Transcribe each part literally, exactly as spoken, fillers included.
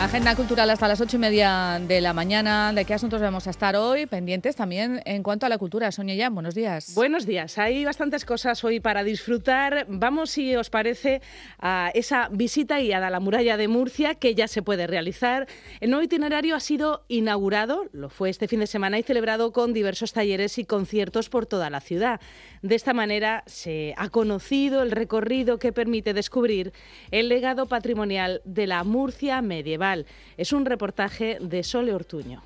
agenda cultural hasta las ocho y media de la mañana. ¿De qué asuntos vamos a estar hoy? Pendientes también en cuanto a la cultura. Sonia Jan, buenos días. Buenos días. Hay bastantes cosas hoy para disfrutar. Vamos, si os parece, a esa visita guiada a la muralla de Murcia, que ya se puede realizar. El nuevo itinerario ha sido inaugurado, lo fue este fin de semana, y celebrado con diversos talleres y conciertos por toda la ciudad. De esta manera se ha conocido el recorrido que permite descubrir el legado patrimonial de la Murcia medieval. Es un reportaje de Sole Ortuño.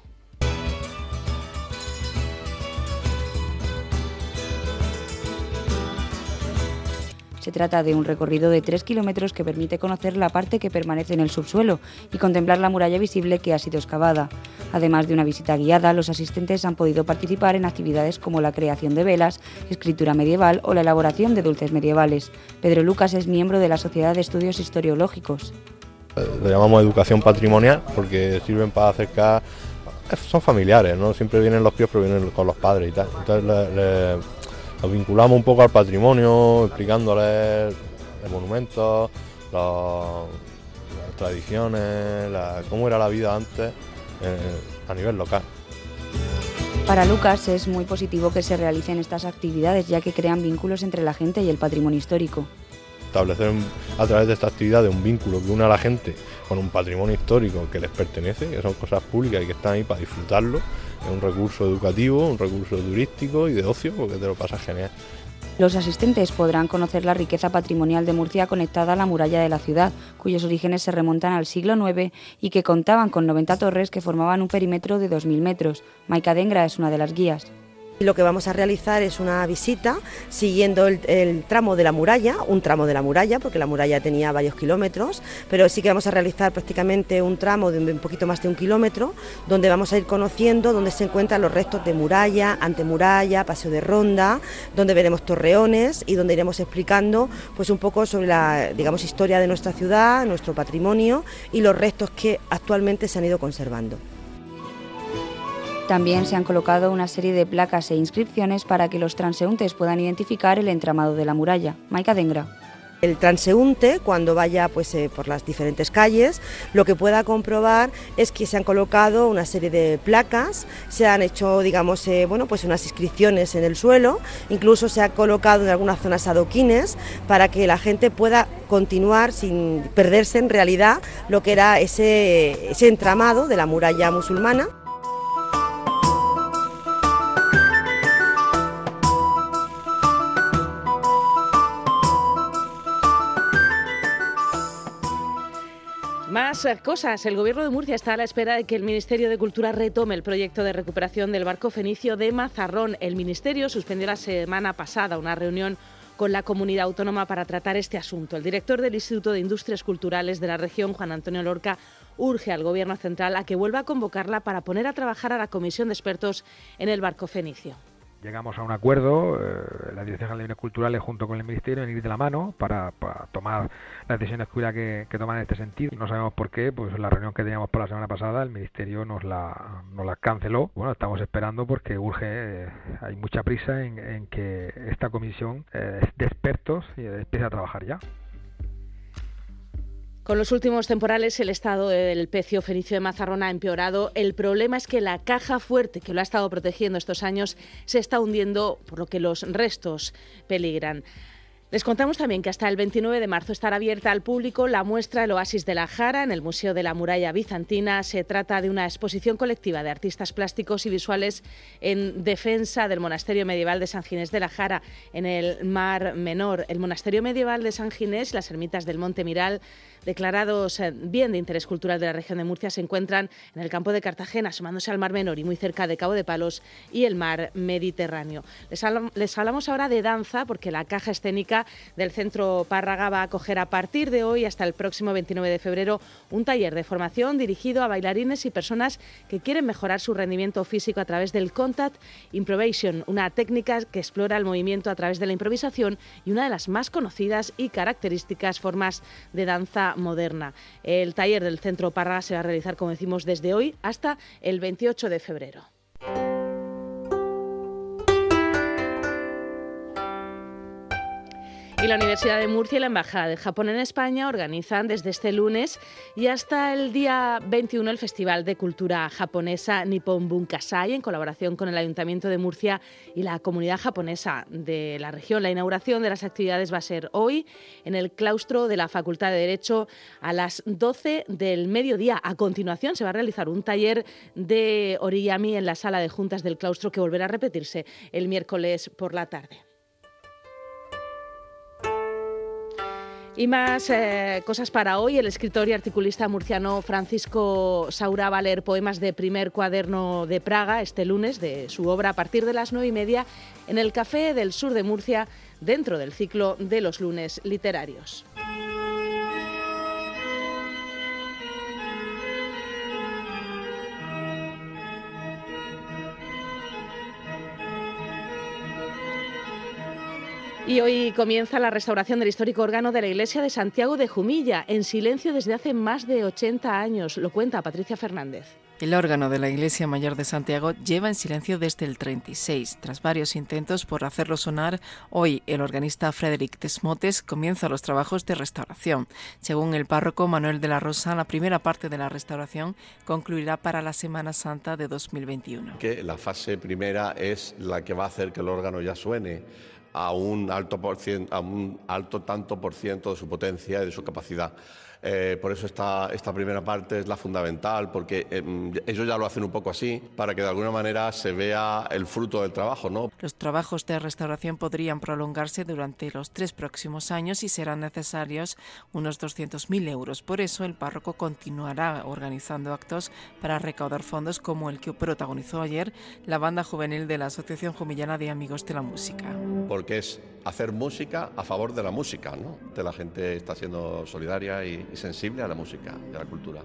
Se trata de un recorrido de tres kilómetros que permite conocer la parte que permanece en el subsuelo y contemplar la muralla visible que ha sido excavada. Además de una visita guiada, los asistentes han podido participar en actividades como la creación de velas, escritura medieval o la elaboración de dulces medievales. Pedro Lucas es miembro de la Sociedad de Estudios Historiológicos. Lo llamamos educación patrimonial porque sirven para acercar, son familiares, ¿no? Siempre vienen los críos, pero vienen con los padres y tal. Entonces le, le, los vinculamos un poco al patrimonio, explicándoles el monumento, los, las tradiciones, la, cómo era la vida antes eh, a nivel local. Para Lucas es muy positivo que se realicen estas actividades, ya que crean vínculos entre la gente y el patrimonio histórico. Establecer a través de esta actividad un vínculo que une a la gente con un patrimonio histórico que les pertenece, que son cosas públicas y que están ahí para disfrutarlo. Es un recurso educativo, un recurso turístico y de ocio, porque te lo pasas genial. Los asistentes podrán conocer la riqueza patrimonial de Murcia conectada a la muralla de la ciudad, cuyos orígenes se remontan al siglo nueve y que contaban con noventa torres que formaban un perímetro de dos mil metros. Maica Dengra es una de las guías. Lo que vamos a realizar es una visita siguiendo el, el tramo de la muralla, un tramo de la muralla, porque la muralla tenía varios kilómetros, pero sí que vamos a realizar prácticamente un tramo de un poquito más de un kilómetro, donde vamos a ir conociendo dónde se encuentran los restos de muralla, antemuralla, paseo de ronda, donde veremos torreones y donde iremos explicando pues un poco sobre la, digamos, historia de nuestra ciudad, nuestro patrimonio y los restos que actualmente se han ido conservando. También se han colocado una serie de placas e inscripciones para que los transeúntes puedan identificar el entramado de la muralla. Maica Dengra. El transeúnte, cuando vaya pues, eh, por las diferentes calles, lo que pueda comprobar es que se han colocado una serie de placas, se han hecho, digamos, eh, bueno, pues unas inscripciones en el suelo, incluso se ha colocado en algunas zonas adoquines para que la gente pueda continuar sin perderse en realidad lo que era ese, ese entramado de la muralla musulmana. Más cosas. El Gobierno de Murcia está a la espera de que el Ministerio de Cultura retome el proyecto de recuperación del barco fenicio de Mazarrón. El Ministerio suspendió la semana pasada una reunión con la comunidad autónoma para tratar este asunto. El director del Instituto de Industrias Culturales de la región, Juan Antonio Lorca, urge al Gobierno central a que vuelva a convocarla para poner a trabajar a la comisión de expertos en el barco fenicio. Llegamos a un acuerdo, eh, la Dirección General de Bienes Culturales junto con el Ministerio, en ir de la mano para, para tomar las decisiones que, que toman en este sentido. No sabemos por qué, pues la reunión que teníamos para la semana pasada, el Ministerio nos la, nos la canceló. Bueno, estamos esperando porque urge, eh, hay mucha prisa en, en que esta comisión eh, de expertos eh, empiece a trabajar ya. Con los últimos temporales, el estado del pecio fenicio de Mazarrón ha empeorado. El problema es que la caja fuerte que lo ha estado protegiendo estos años se está hundiendo, por lo que los restos peligran. Les contamos también que hasta el veintinueve de marzo estará abierta al público la muestra El Oasis de la Jara en el Museo de la Muralla Bizantina. Se trata de una exposición colectiva de artistas plásticos y visuales en defensa del monasterio medieval de San Ginés de la Jara en el Mar Menor. El monasterio medieval de San Ginés, las ermitas del Monte Miral, declarados bien de interés cultural de la región de Murcia, se encuentran en el campo de Cartagena, asomándose al Mar Menor y muy cerca de Cabo de Palos y el Mar Mediterráneo. Les, habl- les hablamos ahora de danza, porque la caja escénica del Centro Párraga va a acoger a partir de hoy hasta el próximo veintinueve de febrero un taller de formación dirigido a bailarines y personas que quieren mejorar su rendimiento físico a través del Contact Improvisation, una técnica que explora el movimiento a través de la improvisación y una de las más conocidas y características formas de danza moderna. El taller del Centro Párraga se va a realizar, como decimos, desde hoy hasta el veintiocho de febrero. Y la Universidad de Murcia y la Embajada de Japón en España organizan desde este lunes y hasta el día veintiuno el Festival de Cultura Japonesa Nippon Bunkasai, en colaboración con el Ayuntamiento de Murcia y la comunidad japonesa de la región. La inauguración de las actividades va a ser hoy en el claustro de la Facultad de Derecho a las doce del mediodía. A continuación se va a realizar un taller de origami en la sala de juntas del claustro que volverá a repetirse el miércoles por la tarde. Y más eh, cosas para hoy. El escritor y articulista murciano Francisco Saura va a leer poemas de Primer Cuaderno de Praga este lunes de su obra a partir de las nueve y media en el Café del Sur de Murcia, dentro del ciclo de los lunes literarios. Y hoy comienza la restauración del histórico órgano de la Iglesia de Santiago de Jumilla, en silencio desde hace más de ochenta años. Lo cuenta Patricia Fernández. El órgano de la Iglesia Mayor de Santiago lleva en silencio desde el treinta y seis. Tras varios intentos por hacerlo sonar, hoy el organista Frederic Desmotes comienza los trabajos de restauración. Según el párroco Manuel de la Rosa, la primera parte de la restauración concluirá para la Semana Santa de dos mil veintiuno. Que la fase primera es la que va a hacer que el órgano ya suene a un alto por ciento, a un alto tanto por ciento de su potencia y de su capacidad. Eh, por eso esta, esta primera parte es la fundamental, porque eh, ellos ya lo hacen un poco así, para que de alguna manera se vea el fruto del trabajo, ¿no? Los trabajos de restauración podrían prolongarse durante los tres próximos años y serán necesarios unos doscientos mil euros. Por eso el párroco continuará organizando actos para recaudar fondos, como el que protagonizó ayer la banda juvenil de la Asociación Jumillana de Amigos de la Música. Porque es hacer música a favor de la música, ¿no? De la gente está siendo solidaria y y sensible a la música y a la cultura.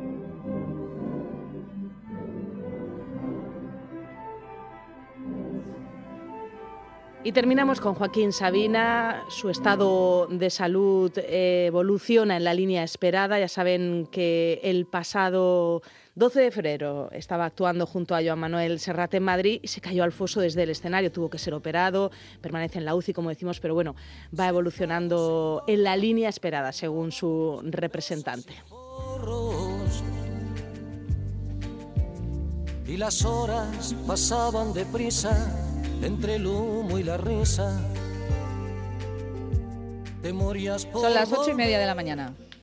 Y terminamos con Joaquín Sabina. Su estado de salud evoluciona en la línea esperada. Ya saben que el pasado doce de febrero estaba actuando junto a Joan Manuel Serrat en Madrid y se cayó al foso desde el escenario. Tuvo que ser operado, permanece en la U C I, como decimos, pero bueno, va evolucionando en la línea esperada, según su representante. Y las horas pasaban deprisa entre el humo y la risa. Son las ocho y media de la mañana.